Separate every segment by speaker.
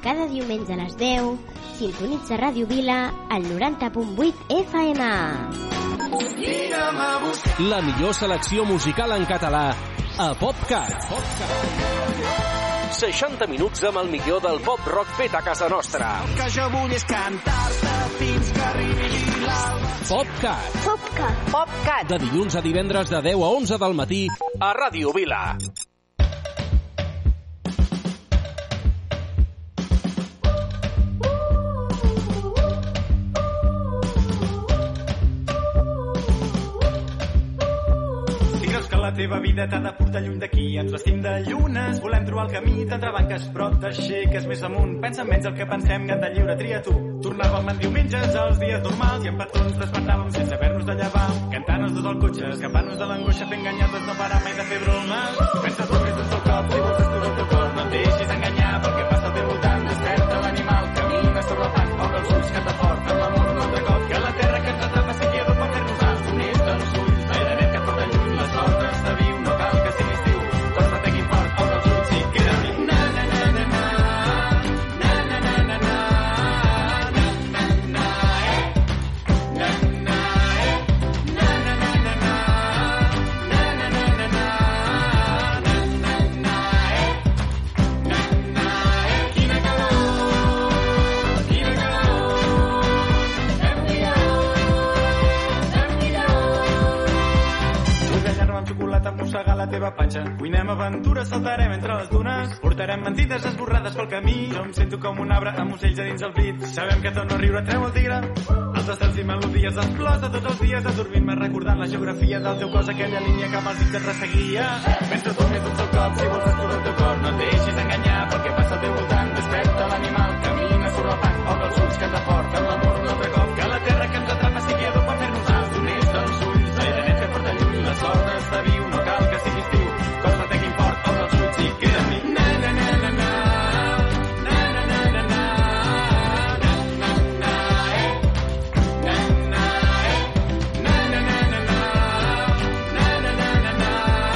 Speaker 1: cada diumenge a les 10, sintonitza Ràdio Vila al 90.8 FM.
Speaker 2: La millor selecció musical en català a PopCat. 60 minuts amb el millor del pop-rock fet a casa nostra.
Speaker 3: El que jo vull és cantar-te fins que arribi l'alba.
Speaker 2: PopCat.
Speaker 1: PopCat.
Speaker 4: PopCat.
Speaker 2: De dilluns a divendres de 10 a 11 del matí a Ràdio Vila.
Speaker 3: La teva vida t'ha de portar lluny d'aquí. Ens vestim de llunes, volem trobar el camí d'entrebanques, prop d'aixeques més amunt. Pensa menys el que pensem, gat de lliure, tria tu. Tornàvem en diumenges als dies normals i en petons despertàvem sense haver-nos de llevar. Cantant els dos al cotxe, escapant-nos de l'angoixa, fent ganyades, no parar mai de fer bromes. Pensa tu més d'un sol cop, si vols destruir el teu cor, no et deixis enganyar pel que passa al teu voltant. Desperta l'animal, camina sobre el pas, obre els ulls, canta fort, amb l'amor un altre cop. Que la terra que ens atrapa sigui ador per fer-nos alts, units dels ulls, l'aire net que et porta lluny, les ordres de viu, no cal que siguis tiu, costa teguin fort, obre els ulls i queda mi. Na na na na na, na na na na na, na na na na, na na na na na na na, na na na na na, quina calor, quina calor, vull banyar-me amb xocolata, mossegar la teva panxa. Cuinem aventures, saltarem entre les dunes, portarem mentides esborrades pel camí. Jo em sento com un arbre amb ocells a dins el pit. Sabem que tot no riure treu el tigre. Els estels i melodies dels plors de tots els dies, adormint-me recordant la geografia del teu cos, aquella línia que amb els dits et resseguia. Pensa tu més d'un sol cop, si vols descobrir el teu cor, no et deixis enganyar pel que passa al teu voltant. Desperta l'animal, camina sobre el pas, obre els ulls, canta fort, amb l'amor un altre cop. Que la terra que ens atrapa sigui ador per fer-nos alts, units dels ulls, l'aire net que porta lluny, les ordres de viu, no cal que siguis tiu, costa teguin fort, obre els ulls i queda mi. Na na na na na, na na na na na, na na na na na, na na na na na, na na na na na,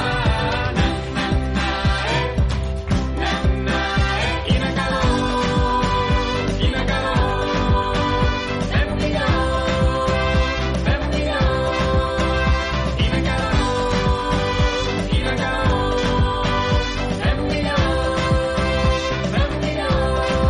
Speaker 3: na na quina calor, quina calor, fem-ho millor, fem-ho millor, quina calor, quina calor, fem-ho millor, fem-ho millor.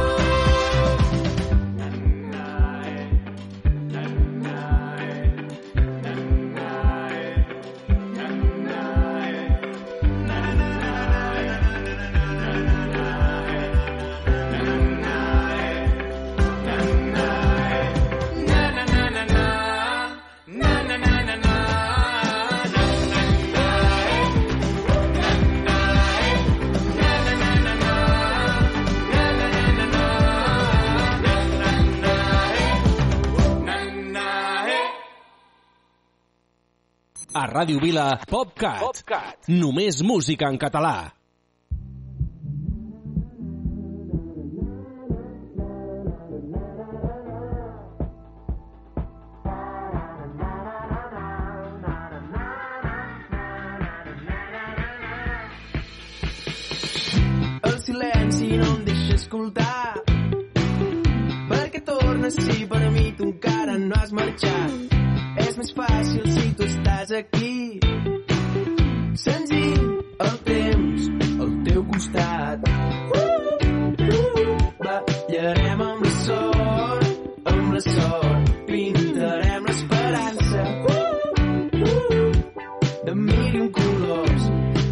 Speaker 2: A Ràdio Vila, PopCat. Només música en català.
Speaker 5: El silenci no em deixa escoltar, perquè tornes si per a mi tu encara no has marxat. És més fàcil si tu estàs aquí, senzill, el temps al teu costat. Ballarem amb la sort, pintarem l'esperança de mil i un colors,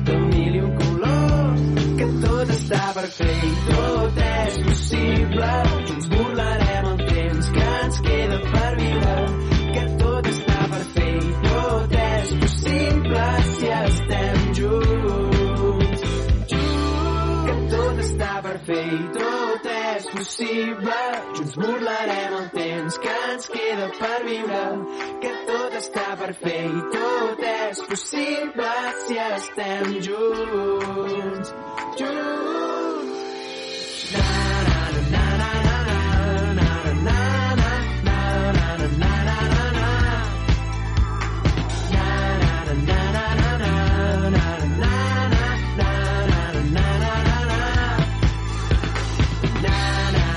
Speaker 5: que tot està per fer i tot és possible. Junts burlarem el temps que ens queda per viure, que tot està per fer i tot és possible si estem junts. Que tot està per fer i tot és possible. Junts burlarem el temps que ens queda per viure, que tot està per fer i tot és possible si estem junts. Na na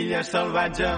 Speaker 3: l'illa salvatge.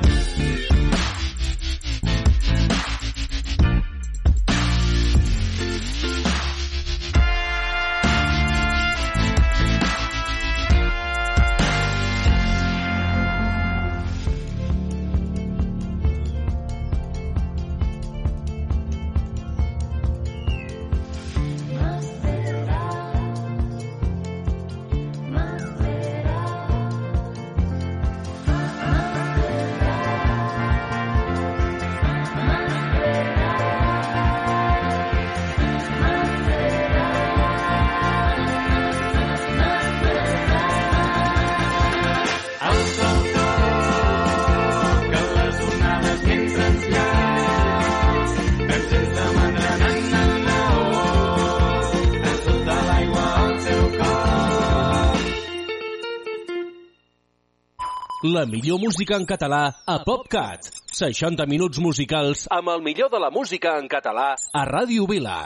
Speaker 2: La millor música en català a PopCat. 60 minuts musicals amb el millor de la música en català a Ràdio Vila.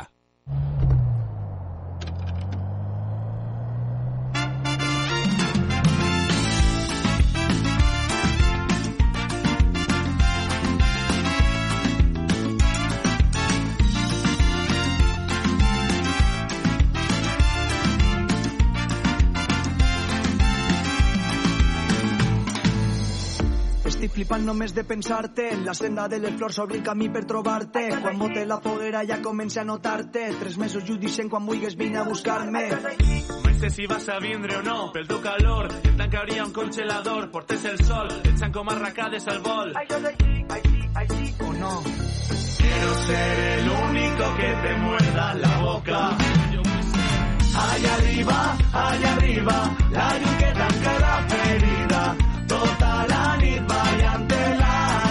Speaker 4: Flipant només de pensar-te, en la senda de les flors s'obri el camí per trobar-te. Quan bote la foguera ja comença a notar-te. 3 mesos judicient, quan vulguis vine a buscar-me.
Speaker 3: Mai sé si vas a vindre o no, pel teu calor, et tancaria un congelador, portes el sol, et fan com arracades al vol.
Speaker 4: Així o no.
Speaker 3: Quiero ser el único que te muerda la boca. Allá arriba, la llum que tanca la ferida. Tota la nit ballant-te-la,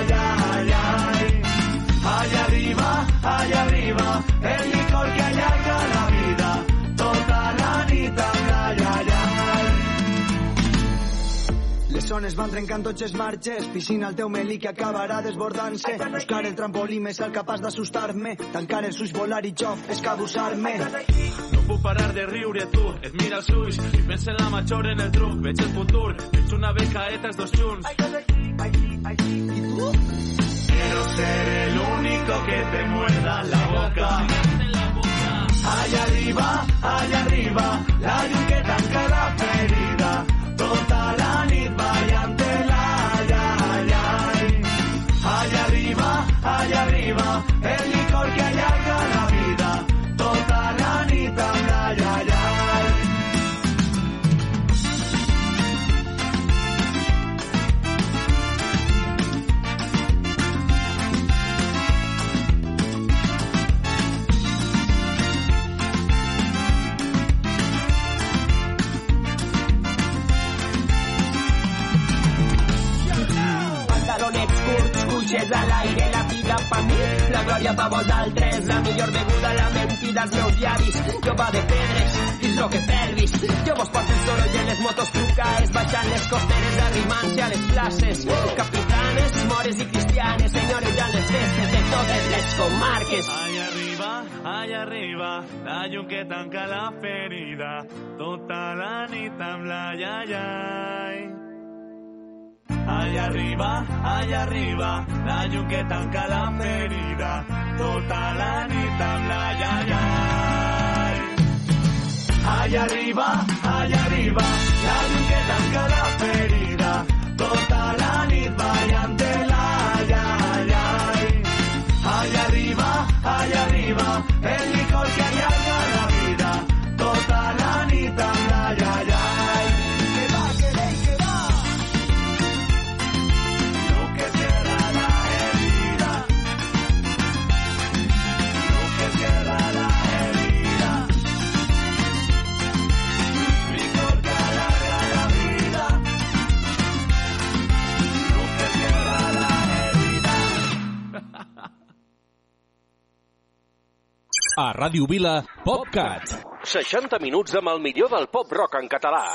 Speaker 3: allà arriba, el licor que allarga la vida. Tota la nit amb la
Speaker 4: Les zones van trencant tots els marges, piscina al teu melí que acabarà desbordant-se. Buscar el trampolí més alt capaç d'assustar-me, tancar els ulls, volar i jo, escabussar-me.
Speaker 3: No puc parar de riure, tu, et mira els ulls i pensa en la major, en el truc, veig el futur, veig una becaeta, els dos junts.
Speaker 4: I tu?
Speaker 3: Quiero ser el único que te muerda la boca. Allá arriba, la llum que tanca la ferida. Tota la nit ballant-te-la, allà arriba, el licor que allarga la vida. Tota la nit amb la
Speaker 6: Cuixes a l'aire, la vida pa mi, la glòria pa vosaltres, la millor beguda, la mentida als meus llavis, jo va de pedres, dins lo que perdis, jo vos porto el soroll en les motos trucaes, baixant les costeres, arrimant-se a les places, capitanes, mores i cristianes, senyorejant les festes de totes les comarques.
Speaker 3: Allà arriba, la llum que tanca la ferida, tota la nit amb la iaiai. Allà arriba, la llum que tanca la ferida, tota la nit amb la iaiai. Allà arriba, la llum que tanca la ferida, tota la nit ballant-te-la, iaiai. Allà arriba, el licor que allarga la vida, tota la nit amb la iaiai. Que va!
Speaker 2: A Ràdio Vila, PopCat. 60 minuts amb el millor del pop-rock en català.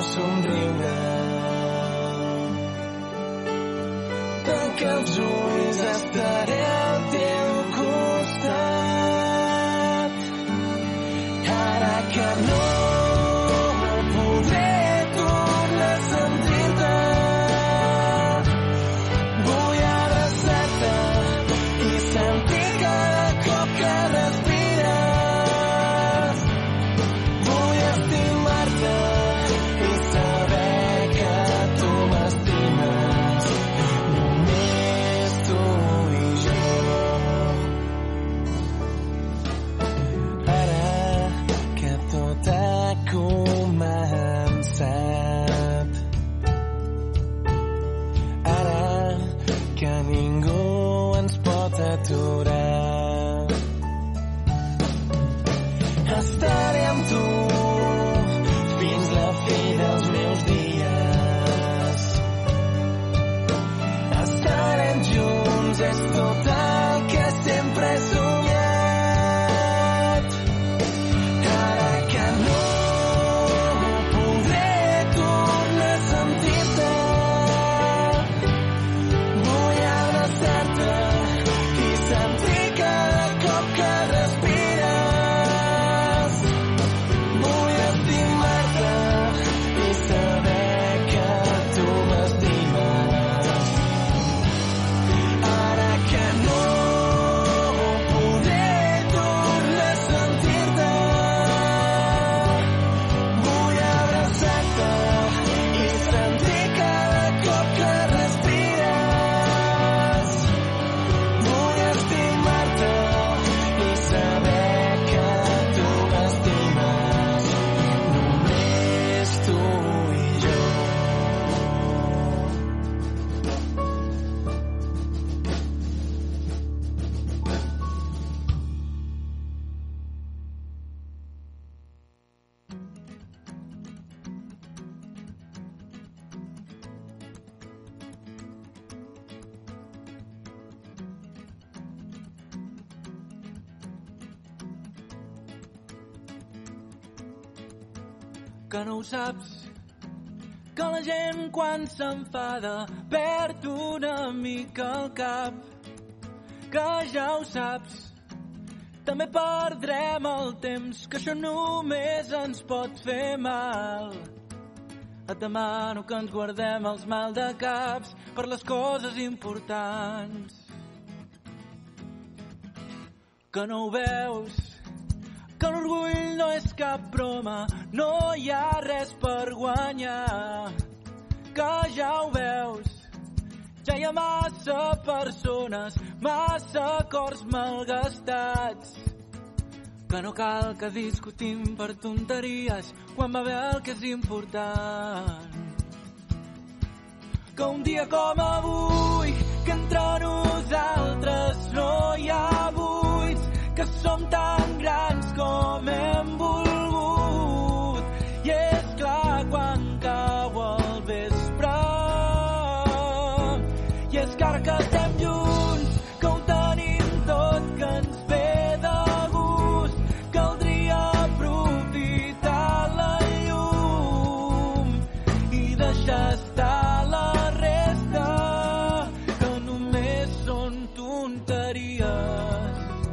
Speaker 5: somriure. Tanca els ulls, estaré al teu costat. Ara que no podré tornar a sentir-te, vull abraçar-te i sentir cada cop que respires. Vull estimar-te i saber que tu m'estimes, només tu i jo. Ara que tot ha començat, ara que ningú ens pot aturar, estaré amb tu fins la fi dels meus dies. Estarem junts, és tot el que sempre he somiat. Ara que no podré tornar a sentir-te, vull abraçar-te i sentir cada cop que respires. Vull estimar-te i saber que tu m'estimes. Ara que no podré tornar a sentir-te, vull abraçar-te i sentir cada cop que respires. Vull estimar-te i saber que tu m'estimes, només tu i jo.
Speaker 7: Que no ho saps, que la gent quan s'enfada perd una mica el cap, que ja ho saps, també perdrem el temps, que això només ens pot fer mal. Et demano que ens guardem els maldecaps per les coses importants. Que no ho veus, que l'orgull no és cap broma, no hi ha res per guanyar. Que ja ho veus, ja hi ha massa persones, massa cors malgastats. Que no cal que discutim per tonteries quan va bé el que és important. Que un dia com avui, que entre nosaltres no hi ha buits, que som tan grans com hem volgut. I és clar quan cau el vespre, i és que ara que estem junts, que ho tenim tot, que ens ve de gust, caldria aprofitar la llum i deixar estar la resta, que només són tonteries.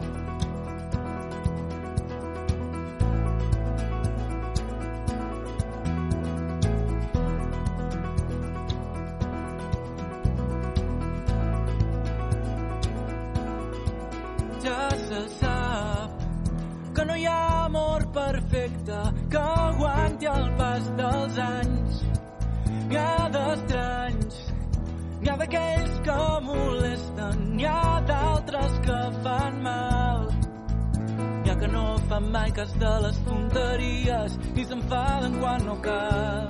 Speaker 7: Ja se sap que no hi ha amor perfecte que aguanti el pas dels anys. N'hi ha d'estranys, n'hi ha d'aquells que molesten, n'hi ha d'altres que fan mal. N'hi ha que no fan mai cas de les tonteries i s'enfaden quan no cal.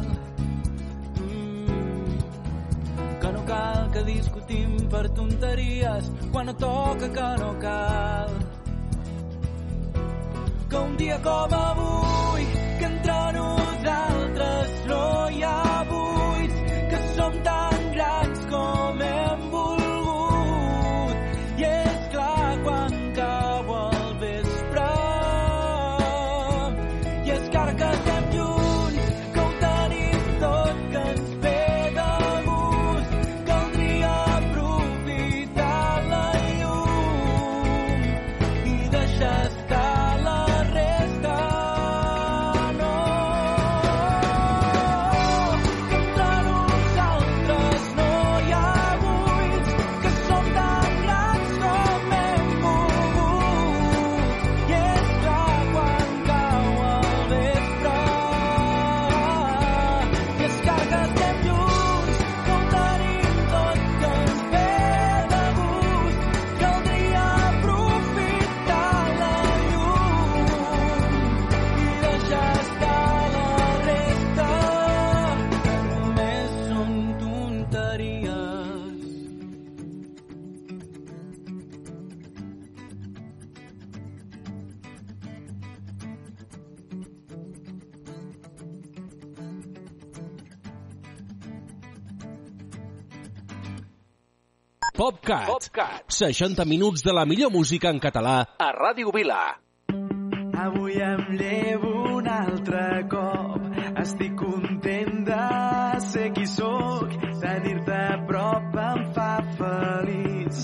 Speaker 7: Que no cal que discutim per tonteries quan no toca, que no cal. Que un dia com avui, que entre nosaltres no hi ha buits, que som tan grans com hem volgut. I és clar quan cau el vespre, i és que ara que estem junts, que ho tenim
Speaker 2: PopCat. 60 minuts de la millor música en català a Ràdio Vila.
Speaker 5: Avui em llevo un altre cop. Estic content de ser qui sóc. Tenir-te a prop em fa feliç.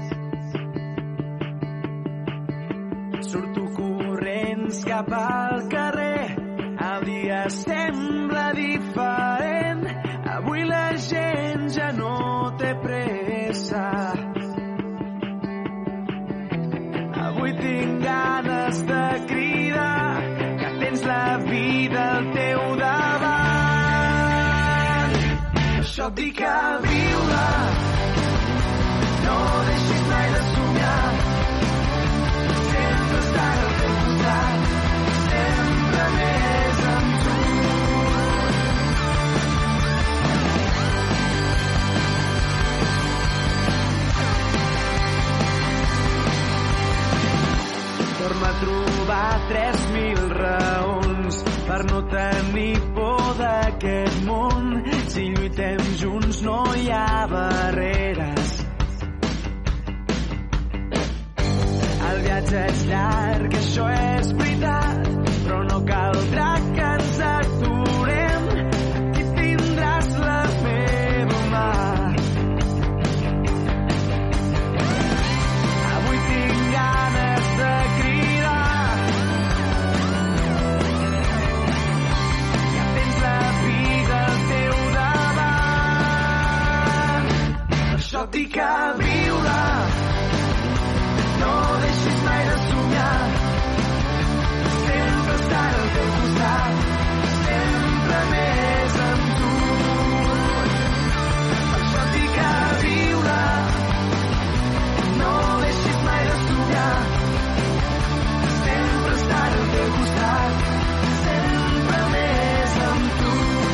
Speaker 5: Surto corrents cap al carrer. El dia sembla diferent. Avui la gent ja no té pressa. Avui tinc ganes de cridar que tens la vida al teu davant. Això et dic a viure. No deixis mai de somiar. Sempre estar al teu costat. Sempre més amb tu. Torno a trobar 3.000 raons per no tenir por d'aquest món. Si lluitem junts no hi ha barreres. El viatge és llarg, això és veritat, però no caldrà que ens aturem. Aquí tindràs la meva mà. Avui tinc ganes de cridar que tens la vida al teu davant. Per això et dic a viure. No deixis mai de somiar. Sempre estar al teu costat. Sempre més amb tu. Per això et dic a viure. No deixis mai de somiar. Sempre estar al teu costat. Sempre més amb tu.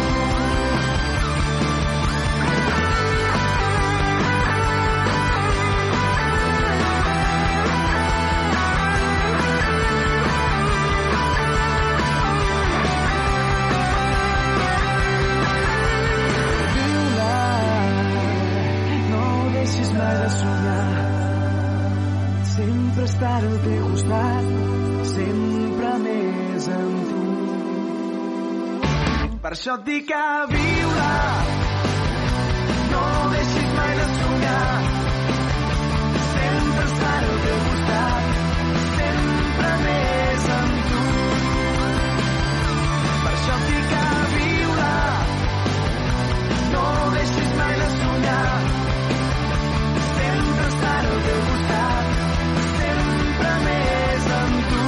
Speaker 5: Mai de somiar. Sempre estar al teu costat, sempre més amb tu. Per això et dic a viure. No deixis mai de somiar. Sempre estar al teu costat, sempre més amb tu. Per això et dic a viure. No deixis mai de somiar. Sempre estar al teu costat, sempre més amb tu.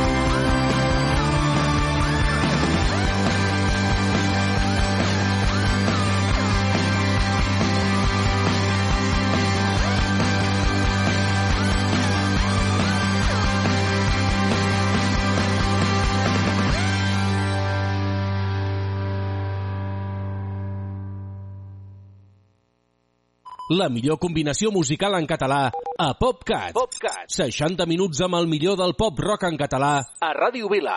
Speaker 2: La millor combinació musical en català a PopCat. 60 minuts amb el millor del pop rock en català a Ràdio Vila.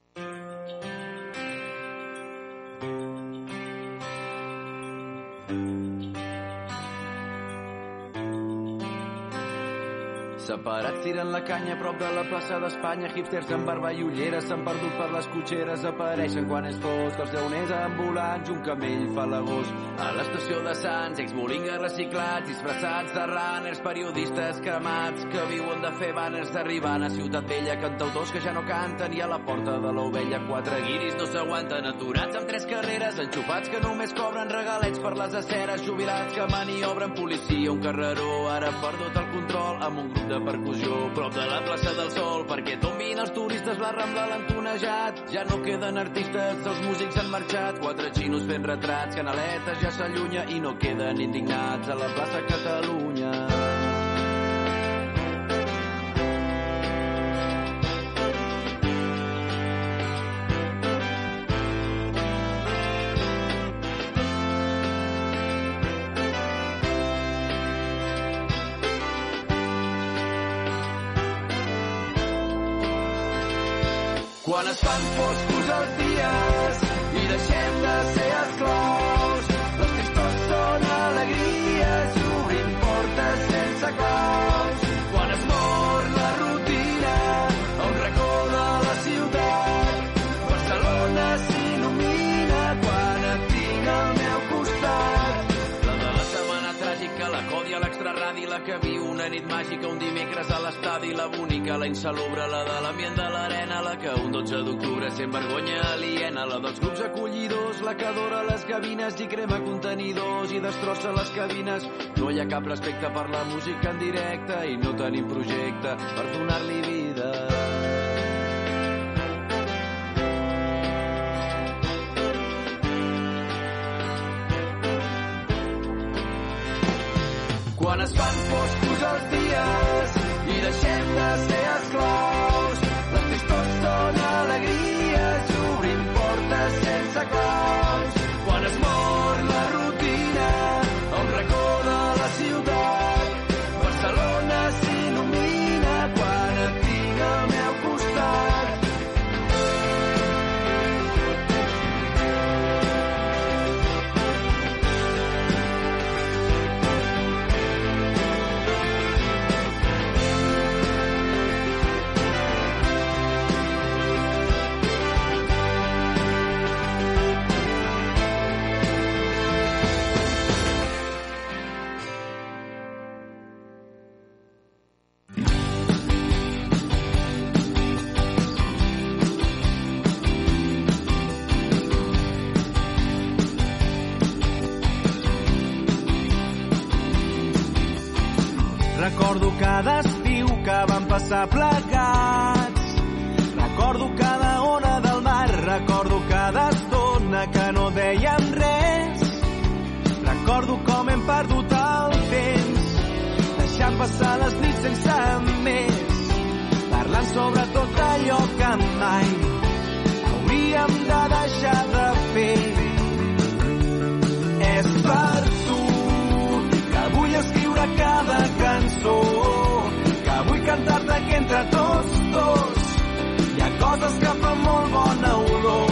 Speaker 8: Separats tiren la canya a prop de la plaça d'Espanya. Hipsters amb barba i ulleres s'han perdut per les cotxeres. Apareixen quan és fosc els llauners ambulants. Un camell fa l'agost a l'estació de Sants. Exbolingues reciclats, disfressats de runners. Periodistes cremats que viuen de fer banners. Arribant a Ciutat Vella, cantautors que ja no canten. I a la porta de l'Ovella 4 guiris no s'aguanten. Aturats amb 3 carreres, enxufats que només cobren regalets per les aceres. Jubilats que maniobren, policia, un carreró ara perdut el control amb un grup de percussió prop de la plaça del Sol perquè tombin els turistes. La Rambla l'han tonejat, ja no queden artistes, els músics han marxat. 4 xinos fent retrats, Canaletes ja s'allunya i no queden indignats a la plaça Catalunya. Quan es fan foscos els dies i deixem de ser esclaus, les tristors són alegries i obrim portes l'estadi, la bonica, la insalubre, la de l'ambient de l'arena, la que un 12 d'octubre sent vergonya aliena, la dels grups acollidors, la que adora les gavines i crema contenidors i destrossa les cabines. No hi ha cap respecte per la música en directe i no tenim projecte per donar-li vida. Quan es fan foscos els dies i deixem de ser esclaus, les tristors són alegries i obrim portes sense claus. Quan es mor la rutina a un racó de la ciutat, Barcelona s'il·lumina quan et tinc al meu costat.
Speaker 5: Recordo cada estiu que vam passar plegats. Recordo cada ona del mar. Recordo cada estona que no dèiem res. Recordo com hem perdut el temps, deixant passar les nits sense més, parlant sobre tot allò que mai hauríem de deixar de fer. És per tu que vull escriure cada cançó, que vull cantar-te que entre tots dos hi ha coses que fan molt bona olor.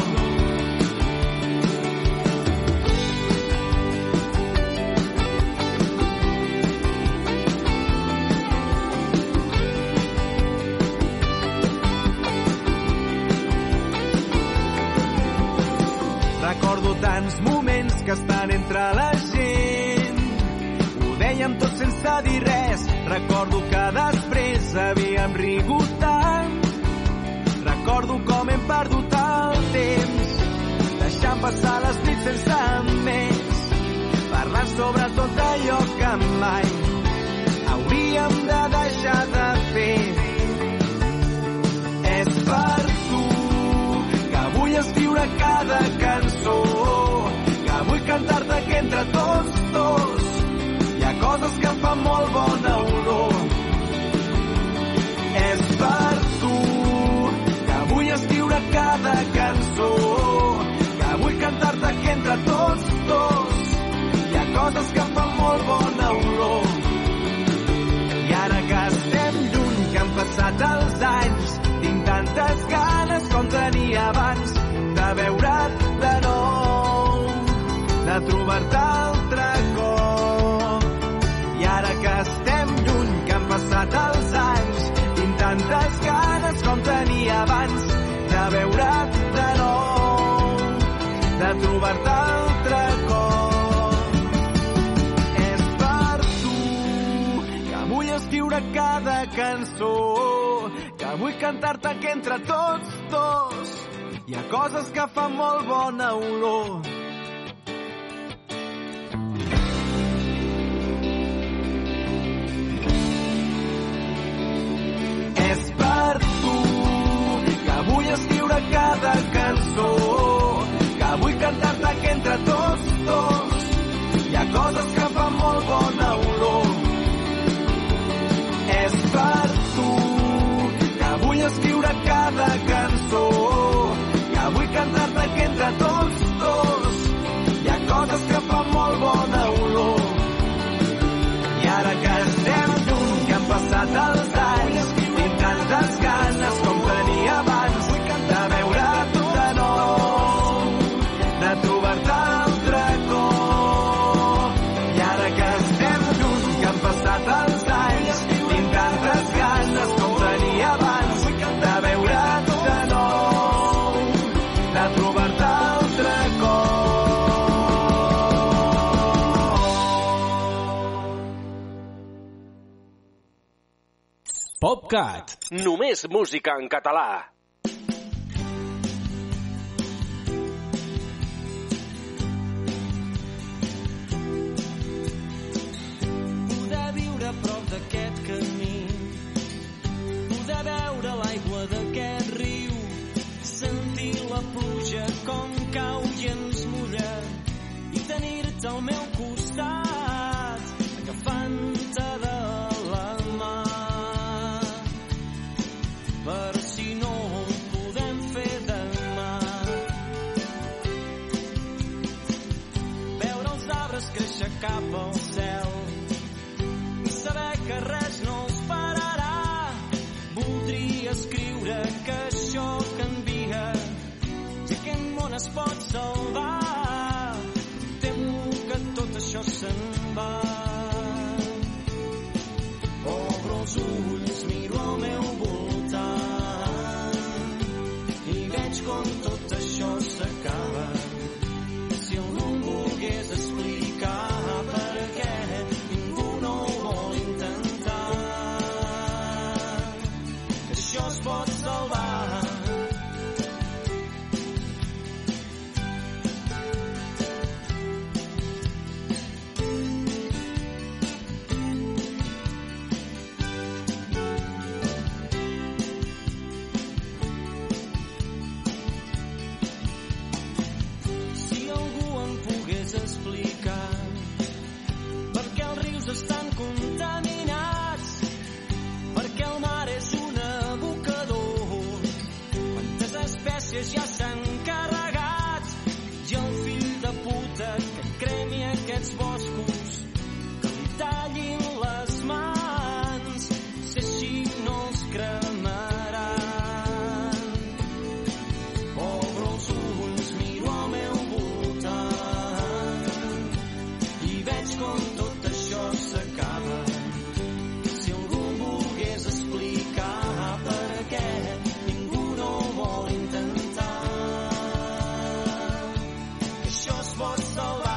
Speaker 5: Recordo tants moments que estan entre la gent, ho dèiem tot sense dir res. Recordo que després havíem rigut tant. Recordo com hem perdut el temps, deixant passar les nits sense més, parlant sobre tot allò que mai hauríem de deixar de fer. És per tu que vull escriure cada cançó, que vull cantar-te que entre tots dos hi ha coses que fan molt bona olor. És per tu que vull escriure cada cançó, que vull cantar-te que entre tots dos hi ha coses que fan molt bona olor. I ara que estem lluny, que han passat els anys, tinc tantes ganes com tenia abans de veure't de nou, de trobar-te altre cop. I ara que estem lluny, que han passat els anys, tinc tantes ganes com tenia abans de veure't de nou, de trobar-te altre cop. És per tu que vull escriure cada cançó, que vull cantar-te que entre tots dos hi ha coses que fan molt bona olor. És per tu que vull escriure cada cançó, que vull cantar-te que entre tots dos hi ha coses que fan molt bona olor. És per tu que vull escriure cada cançó, que vull cantar-te que entre tots dos hi ha coses que fan molt bona olor. I ara que estem lluny, que han passat els anys, tinc tantes ganes com tenia abans de veure't de nou, de trobar-te altre cop. I ara que estem lluny, que han passat els anys, tinc tantes ganes com tenia abans de veure't de nou, de trobar-te altre
Speaker 2: PopCat. Només música en català.
Speaker 5: Poder viure a prop d'aquest camí, poder veure l'aigua d'aquest riu, sentir la pluja com cau i ens mulla i tenir-te al meu costat, agafant-te de la mà. Per si no ho podem fer demà, veure els arbres créixer cap al cel i saber que res no els pararà. Voldria escriure que això canvia i aquest món es pot salvar. Temo que tot això se'n va. Obro els ulls, miro al meu voltant i veig com tot això s'acaba. Si algú em volgués explicar per què ningú no ho vol intentar, que això es pot salvar. Estan contaminats, perquè el mar és un abocador. Quantes espècies ja s'han carregat, i el fill de puta que cremi aquests boscos, que li tallin les mans, si així no els cremaran. Obro els ulls, miro al meu voltant i veig com tot això s'acaba. Si algú em volgués explicar per què ningú no ho vol intentar, que això es pot salvar.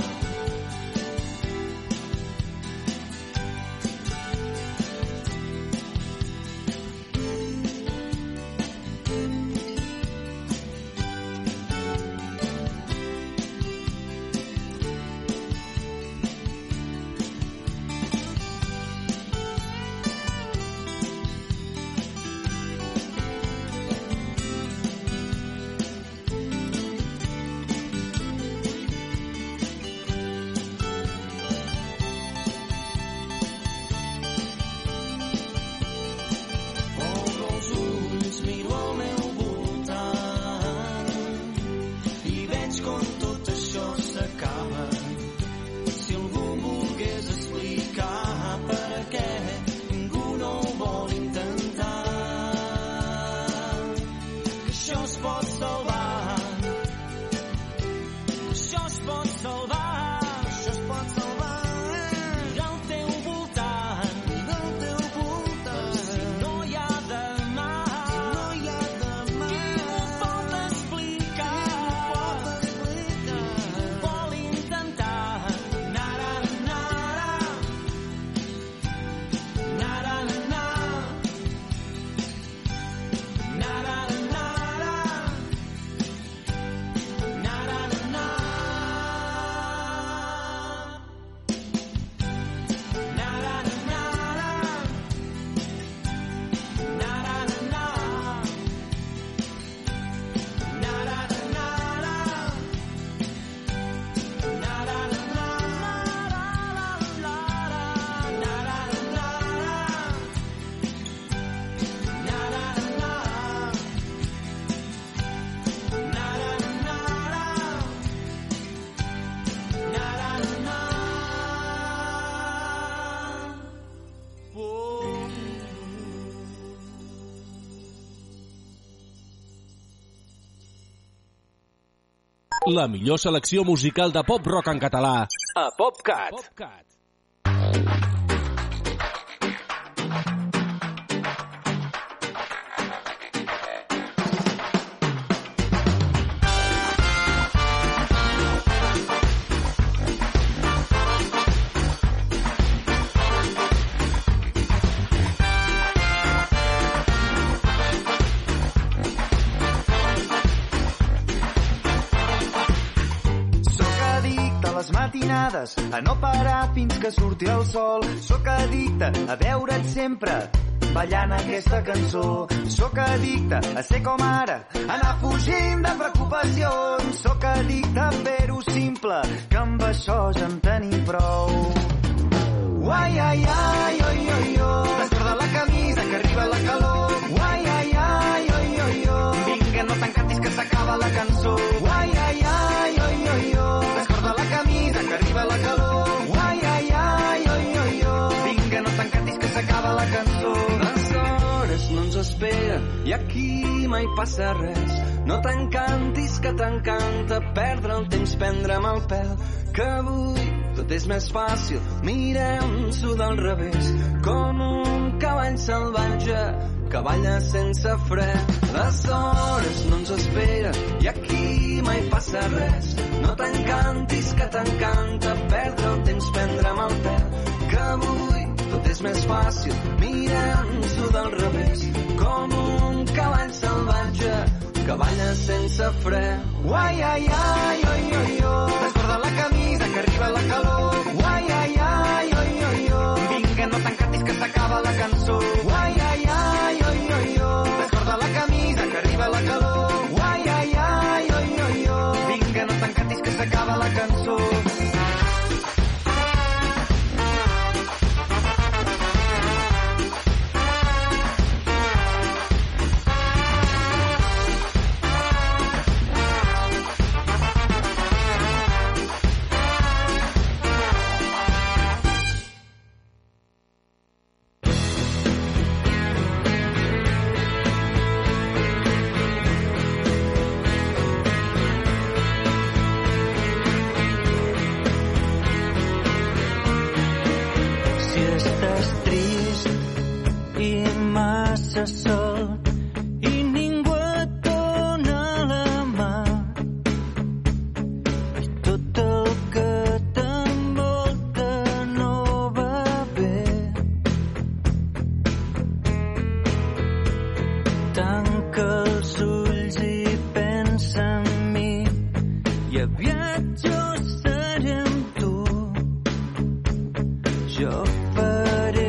Speaker 2: La millor selecció musical de pop-rock en català a PopCat.
Speaker 4: emprenyades a no parar fins que surti el sol. Sóc addicte a veure't sempre ballant aquesta cançó. Sóc addicte a ser com ara, anar fugint de preocupacions. Sóc addicte a fer-ho simple, que amb això ja en tenim prou. Uai, ai, ai, oi, oi, oi. Descorda la camisa que arriba la calor. Uai, ai, ai, oi, oi, oi. Vinga, no t'encantis que s'acaba la cançó. Uai, ai, ai, oi, oi, oi. Descorda la camisa que arriba la calor. Uai, ai, ai, oi, oi, oi. Vinga, no t'encantis que s'acaba la cançó.
Speaker 5: Les hores no ens esperen i aquí mai passa res. No t'encantis que t'encanta perdre el temps, prendre'm el pèl, que avui tot és més fàcil, mirem-s'ho del revés, com un cavall salvatge que balla sense fre. Les hores no ens esperen i aquí mai passa res. No t'encantis que t'encanta perdre el temps, prendre'm el pèl, que avui tot és més fàcil, mirem-s'ho del revés, com un cavall salvatge que balla sense fre.
Speaker 4: Uai, ai, ai, oi, oi, oi. Descorda la camisa que arriba la calor. Uai, ai, ai, oi, oi, oi. Vinga, no t'encantis que s'acaba la cançó. Uai, ai, ai, oi, oi, oi. Descorda la camisa que arriba la calor. Uai, ai, ai, oi, oi, oi. Vinga, no t'encantis que s'acaba la cançó.
Speaker 5: Sol i ningú et dona la mà i tot el que t'envolta no va bé. Tanca els ulls i pensa en mi i aviat jo seré amb tu. Jo faré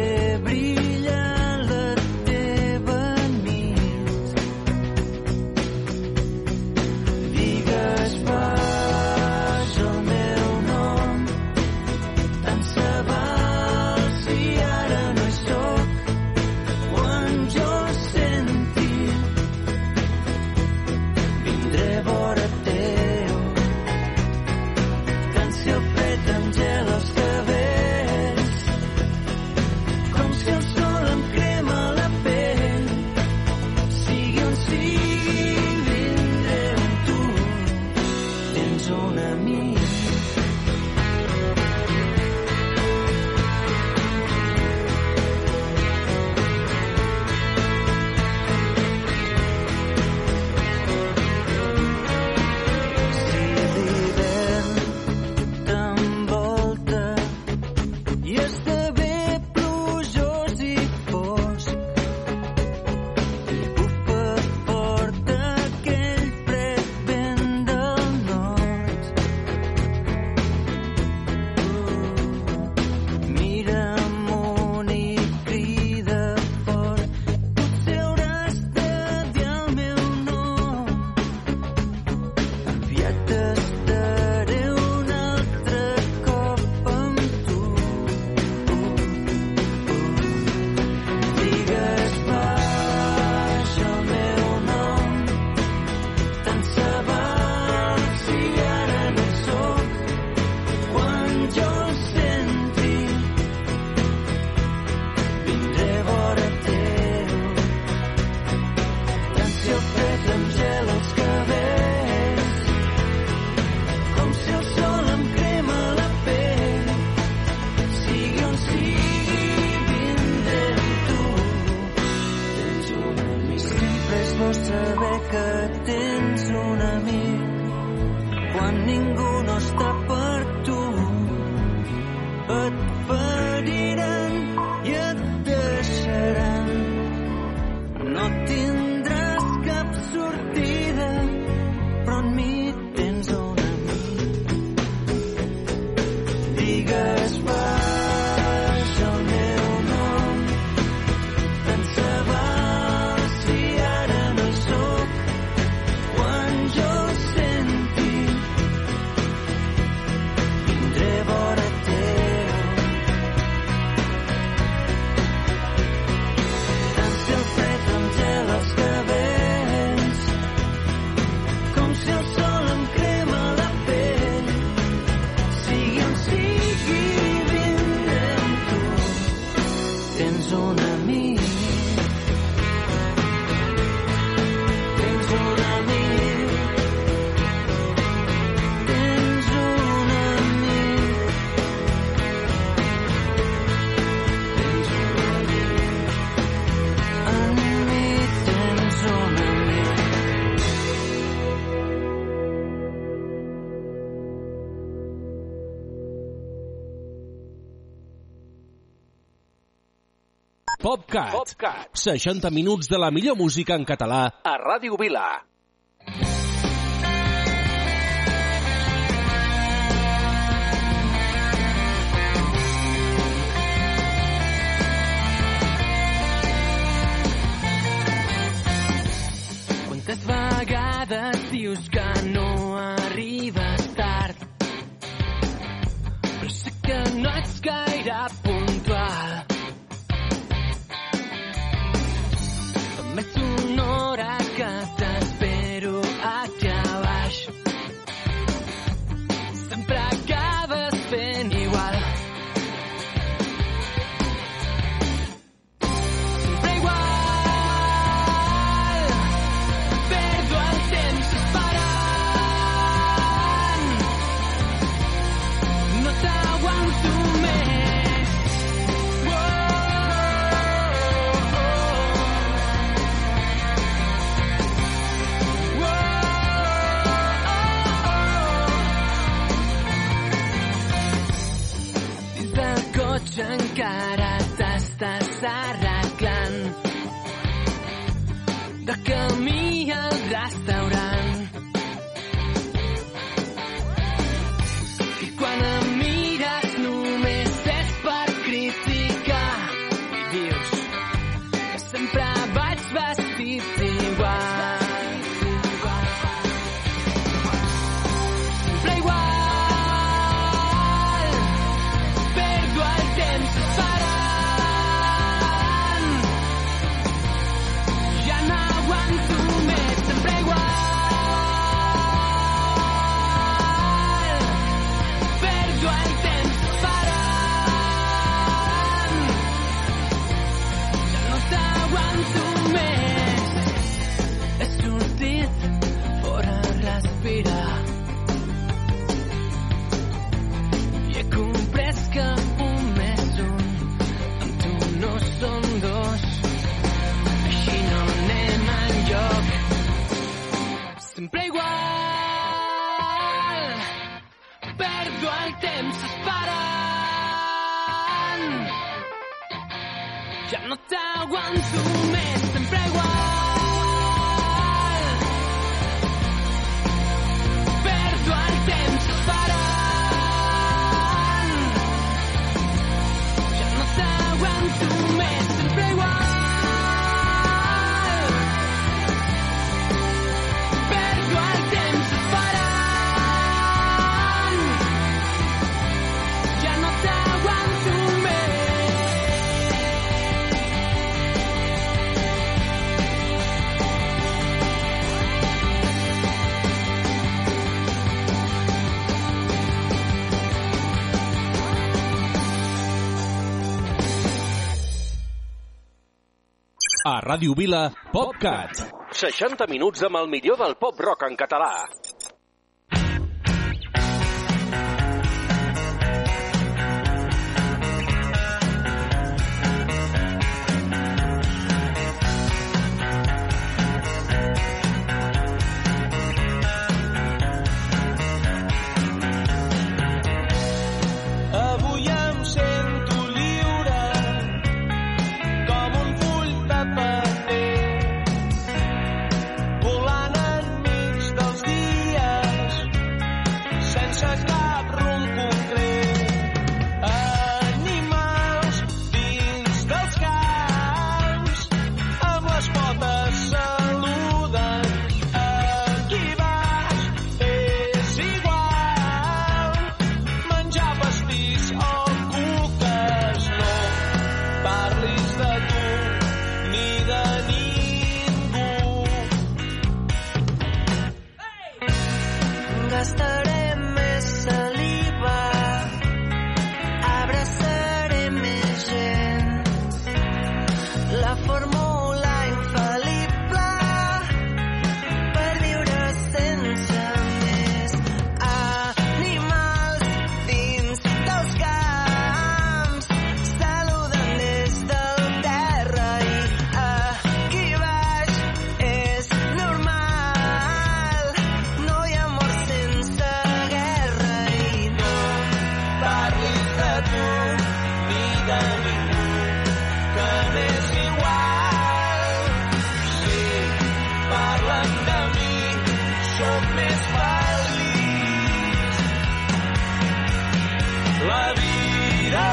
Speaker 2: PopCat. 60 minuts de la millor música en català a Ràdio Vila.
Speaker 5: Quantes vegades dius que no arribes tard, però sé que no ets gaire puntual. Fa més d'una hora que t'espero aquí a baix. Sempre acabes fent igual. Sempre igual. Perdo el temps esperant. No t'aguanto més. Dins del cotxe encara t'estàs arreglant. De camí al restaurant. I quan em mires només és per criticar. I dius que sempre vaig vestit igual. Sempre igual. Perdo el temps esperant. Ja no aguanto més. Sempre igual. Perdo el temps esperant. Ja no t'aguanto més. He sortit fora a respirar i he comprès que un més un amb tu no són dos. Així no anem enlloc. Sempre igual. Perdo el temps esperant. Ja no t'aguanto més. Sempre igual. Perdo el temps esperant. Ja no t'aguanto més. Sempre igual. Perdo el temps esperant. Ja no t'aguanto més.
Speaker 2: A Ràdio Vila, PopCat. 60 minuts amb el millor del pop rock en català.
Speaker 7: Avui em sento lliure com un full de paper, volant enmig dels dies.
Speaker 5: més feliç. La vida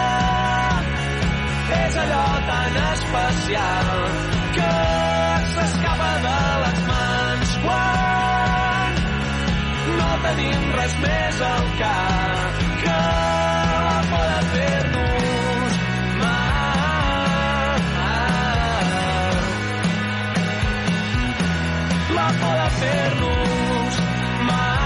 Speaker 5: és allò tan especial que s'escapa de les mans quan no tenim res més al cap que la por de fer-nos mal. La por de fer-nos mal.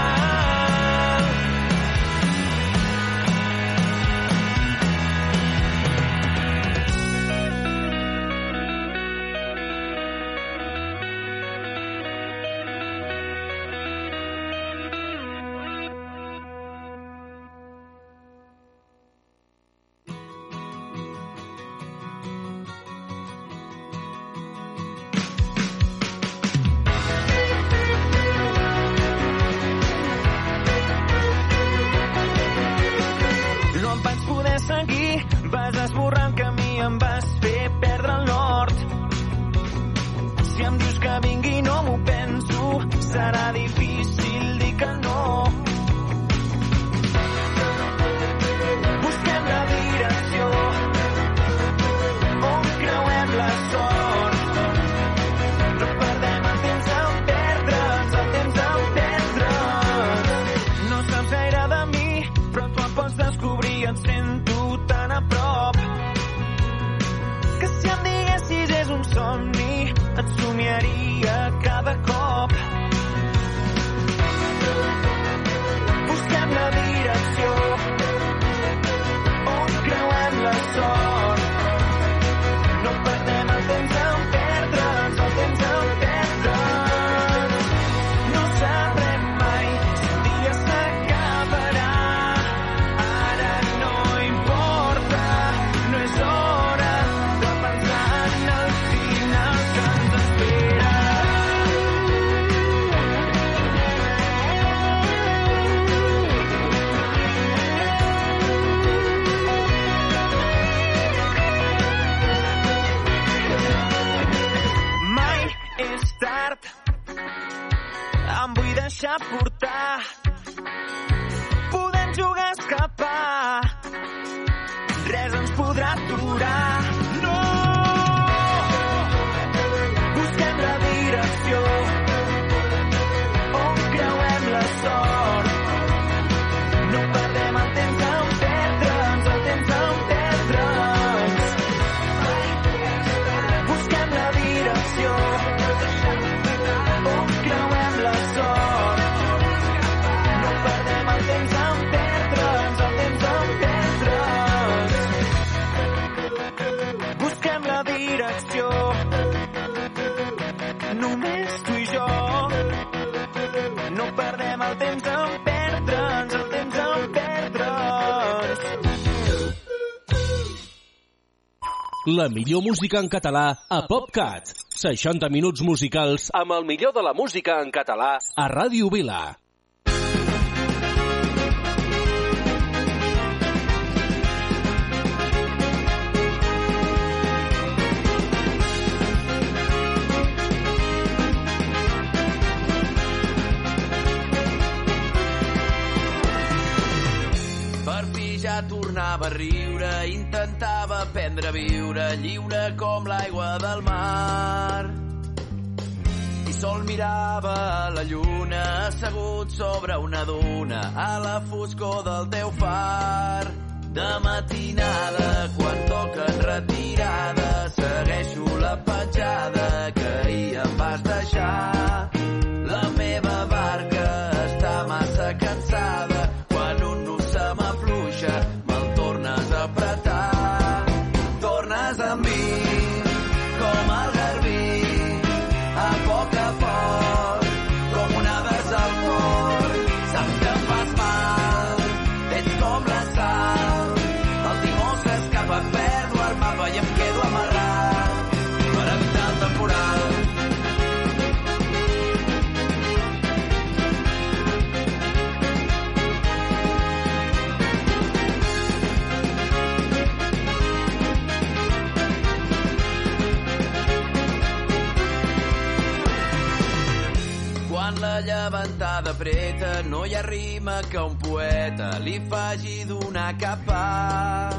Speaker 5: Vas esborrar el camí, em vas fer perdre el nord. Si em dius que vingui no m'ho penso, serà difícil dir que no. Busquem la direcció on creuem la sort. No perdem el temps en perdre'ns, el temps en perdre'ns. No saps gaire de mi, però tu em pots descobrir, et sento tan a prop que si em diguessis és un somni et somiaria cada cop. Busquem la direcció on creuem la sort. No perdem el temps en perdre'ns, el temps en perdre'ns. No sabrem mai si un dia s'acabarà. Ara no importa, no és hora de pensar en el final que ens espera. Mai és tard, em vull deixar portar. Podem jugar a escapar, res ens podrà aturar. No! Busquem la direcció on creuem la sort. No perdem el temps en perdre'ns, el temps en perdre'ns. Busquem la direcció on creuem la sort. No perdem el temps en perdre'ns, el temps en perdre'ns. Busquem la direcció, només tu i jo. No perdem el temps en perdre'ns, el temps en perdre'ns.
Speaker 2: La millor música en català a PopCat. 60 minuts musicals amb el millor de la música en català a Ràdio Vila.
Speaker 8: Per fi ja tornava a riure, intentava aprendre a viure lliure com l'aigua del mar. I sol mirava la lluna assegut sobre una duna a la foscor del teu far. De matinada, quan toquen retirada, segueixo la petjada que ahir em vas deixar. La meva barca està massa cansada, quan un nus se m'afluixa me'l tornes a apretar. Tornes amb mi com el garbí, a poc, com onades al port. Saps que em fas mal, ets com la sal, el timó s'escapa, perdo el mapa i em quedo amarrat per evitar el temporal. Quan la llevantada preta no hi ha rima que un poeta li faci donar cap pas.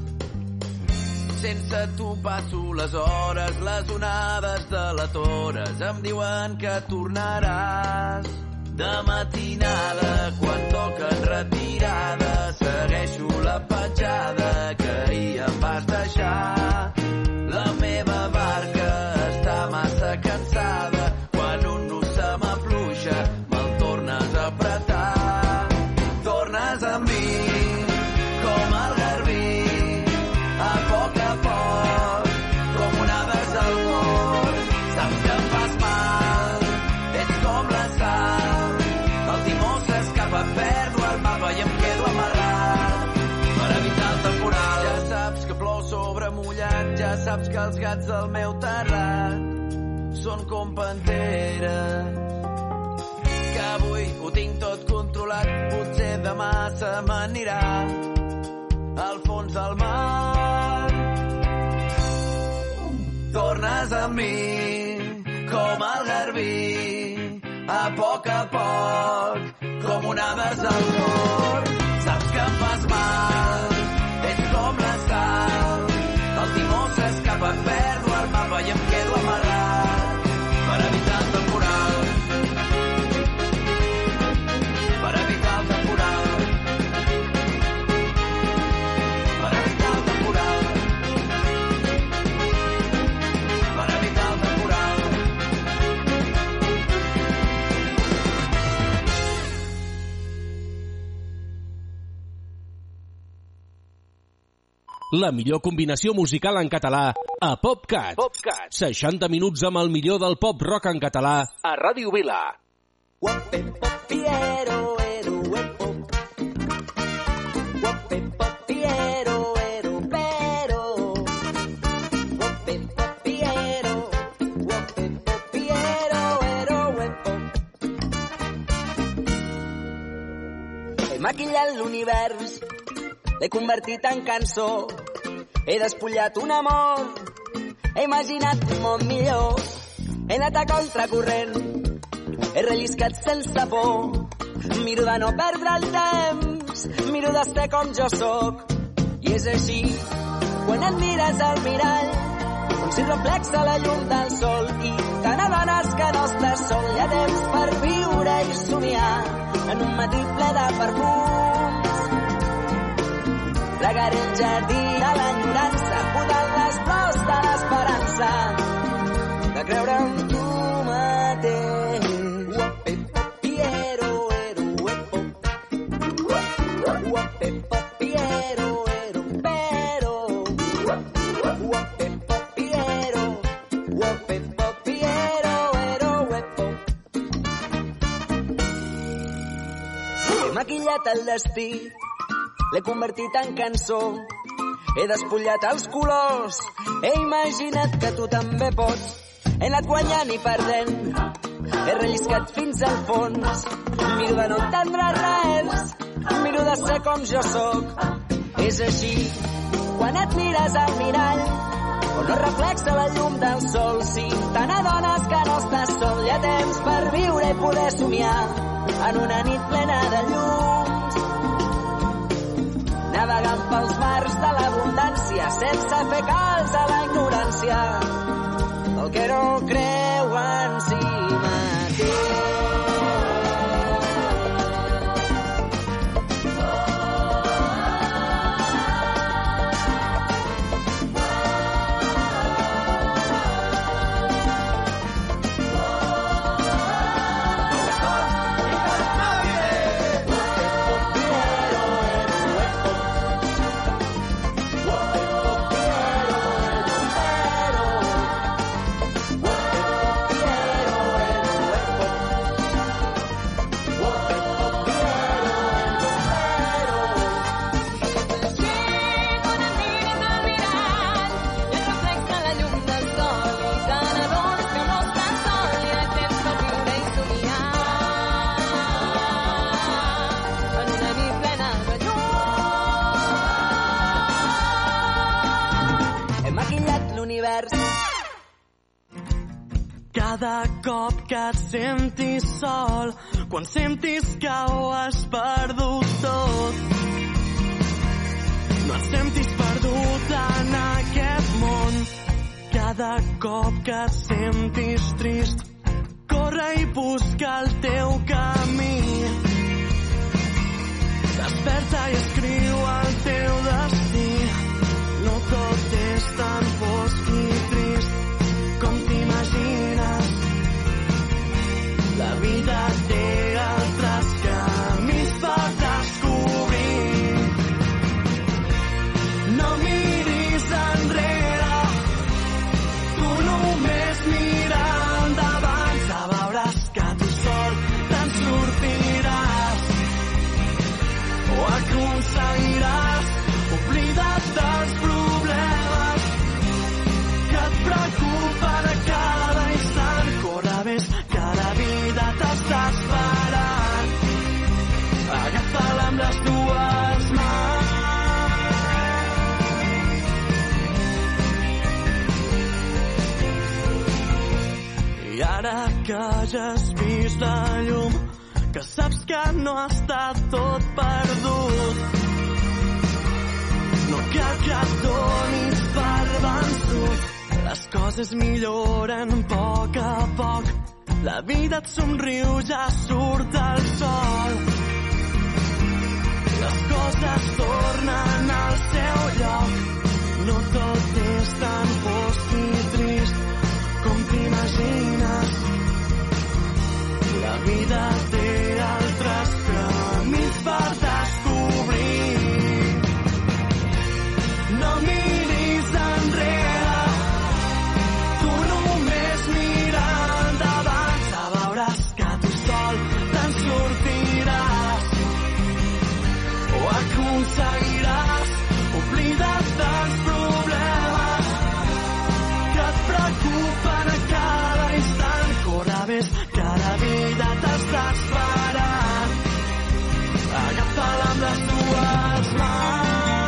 Speaker 8: Sense tu passo les hores, les onades de la Tores em diuen que tornaràs. De matinada, quan toquen retirada, segueixo la petjada que ahir em vas deixar. La meva barca està massa cansada, quan un nus se m'afluixa, me'l tornes a apretar. Tornes a mi, com el garbí, a poc, com una vers al cor. Saps que em fas mal, ets com la sal, el timó s'escapa, perdo el mapa i em quedo amarrat per evitar el temporal. Ja saps que plou sobre mullat, ja saps que els gats del meu terrat són com panteres, que avui ho tinc tot controlat, potser demà se m'anirà al fons del mar. Tornes a mi, com el garbí, a poc, com una vers al cor. Saps que em fas mal, ets com la sal, el timó s'escapa, perdo el mapa i em quedo amarrat per evitar el temporal. Per evitar el temporal. Per evitar el temporal. Per evitar el temporal.
Speaker 2: La millor combinació musical en català a PopCat. 60 minuts amb el millor del pop rock en català a Ràdio Vila.
Speaker 5: He maquillat l'univers, l'he convertit en cançó, he despullat un amor, he imaginat un món millor, he anat a contracorrent, he relliscat sense por, miro de no perdre el temps, miro de ser com jo sóc. I és així, quan et mires al mirall, com si reflexa la llum del sol, i te n'adones que no estàs sol, hi ha temps per viure i somiar en un matí ple de perfums. Regaré el jardí de l'enyorança, podant les flors de l'esperança, de creure en tu mateix. He maquillat el destí, l'he convertit en cançó, he despullat els colors, he imaginat que tu també pots. He anat guanyant i perdent, he relliscat fins al fons, miro de no entendre res, miro de ser com jo sóc. És així, quan et mires al mirall, on no reflexa la llum del sol, si te n'adones que no estàs sol, hi ha temps per viure i poder somiar en una nit plena de llums. Navegant pels mars de l'abundància, sense fer calç a la ignorància, el que no creu en si mateix.
Speaker 9: Cada cop que et sentis sol, quan sentis que ho has perdut tot, no et sentis perdut en aquest món. Cada cop que et sentis trist, corre i busca el teu camí. Desperta i escriu el teu destí. No tot és tan fosc i trist com t'imagines. La vida té altres camins per descobrir. No miris enrere, tu només mira endavant. Ja veuràs que tu sol te'n sortiràs o aconseguiràs oblida't dels problemes que et preocupen a cada instant. Corre, ves, que la vida t'està esperant. Agafa-la amb les dues mans. I ara que ja has vist la llum, que saps que no està tot perdut, no cal que et donis per vençut. Les coses milloren a poc, la vida et somriu, ja surt el sol. Les coses tornen al seu lloc, no tot és tan fosc i trist com t'imagines. La vida té altres camins per descobrir. No miris enrere, tu només mira endavant. Ja veuràs que tu sol te'n sortiràs o aconseguiràs oblida't dels problemes que et preocupen a cada instant. Corre, ves, que la vida t'està esperant. Agafa-la amb les dues mans.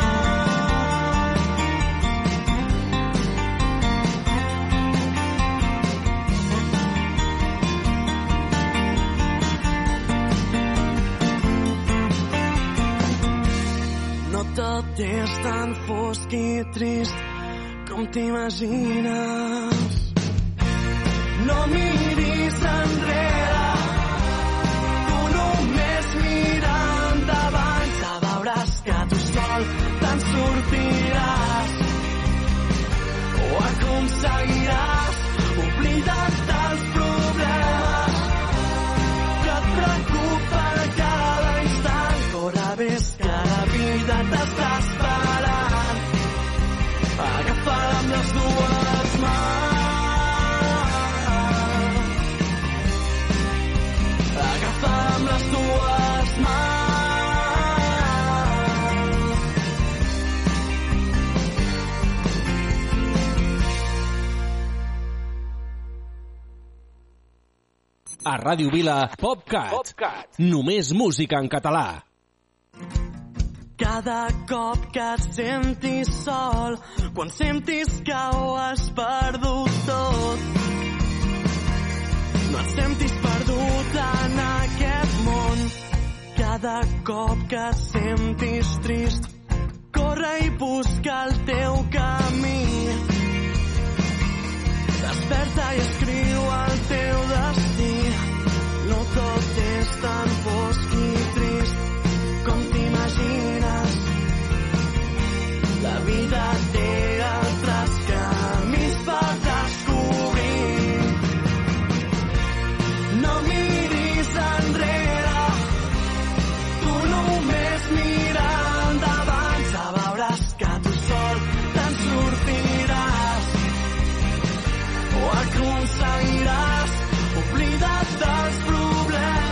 Speaker 9: No tot és tan fosc i trist com t'imagines. No miris enrere, tu només mira endavant. Ja veuràs que tu sol te'n sortiràs o aconseguiràs oblida't dels problemes que et preocupen a cada instant. Corre, ves, que la vida t'està esperant. Agafa-la amb les dues mans. Agafa-la amb les dues mans.
Speaker 2: A Ràdio Vila, PopCat. Només música en català.
Speaker 9: Cada cop que et sentis sol, quan sentis que ho has perdut tot, no et sentis perdut en aquest món. Cada cop que et sentis trist, corre i busca el teu camí. Desperta i escriu el teu destí. No tot és tan fosc i trist com t'imagines. La vida té altres camins per descobrir. No miris enrere, tu només mira endavant. Ja veuràs que tu sol te'n sortiràs o aconseguiràs oblida't dels problemes